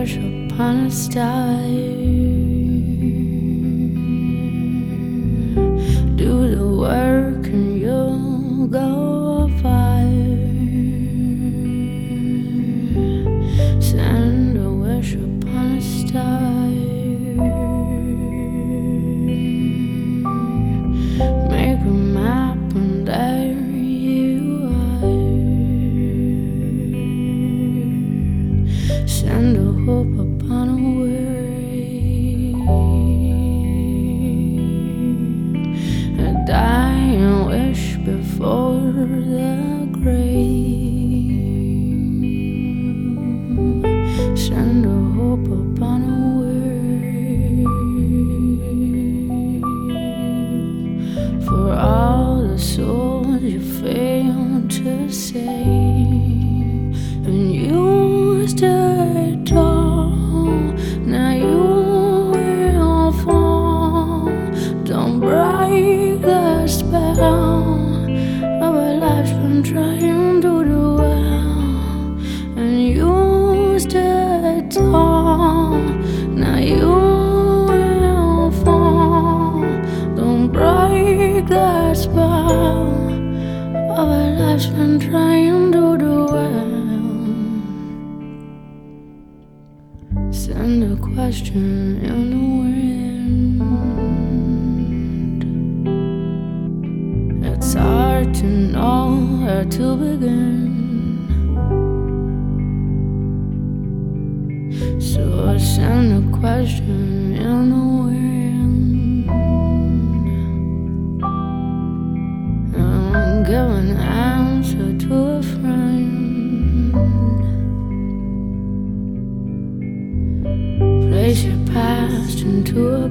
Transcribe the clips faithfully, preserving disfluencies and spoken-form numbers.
wish upon a star. Do the work and you'll go far. Send a wish upon a star. Make a map and there you are. Send a hope upon a wave. A dying wish before the grave. Send a hope upon a wave. For all the souls you failed to save. And you stood tall, now you will fall. Don't break the spell of a life's been trying to do well. And you stood tall, now you will fall. Don't break the spell of a life's been trying to do well. Send a question in the wind. It's hard to know where to begin. So send a question in the wind. And give an answer to a friend. Place your past into a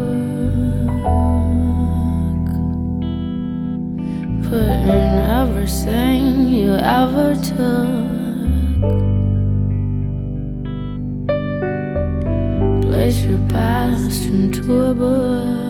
book. Put in everything you ever took. Place your past into a book.